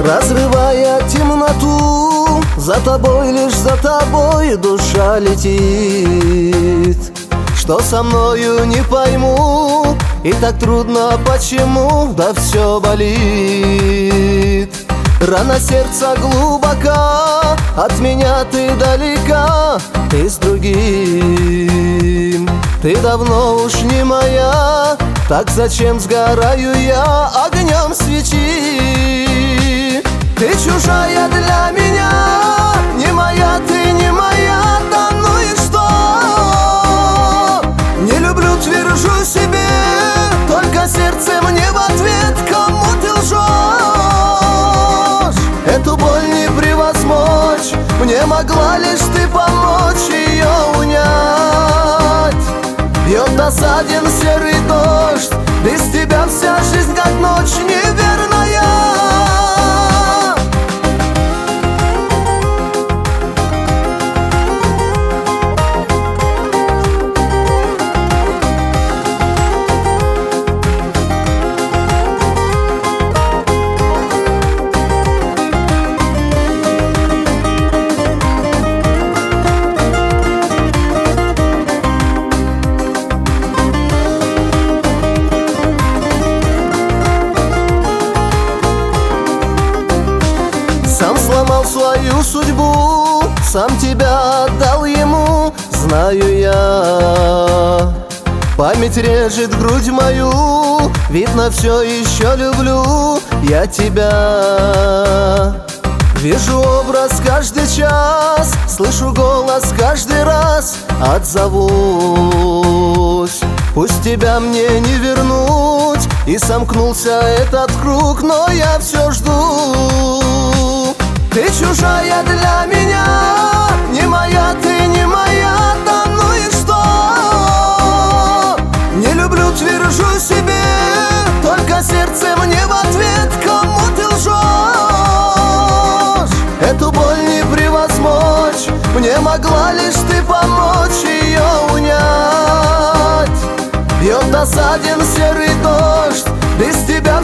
Разрывая темноту, за тобой, лишь за тобой душа летит. Что со мною, не пойму, и так трудно почему, да все болит. Рана сердца глубока, от меня ты далека, ты с другим. Ты давно уж не моя, так зачем сгораю я огнем свечи? Ты чужая для меня, не моя, ты не моя, да ну и что? Не люблю, твержу себе, только сердце мне в ответ, кому ты лжешь. Эту боль не превозмочь, мне могла лишь ты помочь ее унять. Бьет досаден серый дождь, без тебя вся жизнь как ночь неверная. Сам сломал свою судьбу, сам тебя отдал ему, знаю я. Память режет грудь мою, видно, все еще люблю я тебя. Вижу образ каждый час, слышу голос каждый раз, отзовусь. Пусть тебя мне не вернуть, и сомкнулся этот круг, но я все жду. Ты чужая для меня, не моя, ты не моя, да ну и что? Не люблю, твержу себе, только сердце мне в ответ, кому ты лжешь. Эту боль не превозмочь, мне могла лишь ты помочь ее унять. Бьет досаден серый дождь, без тебя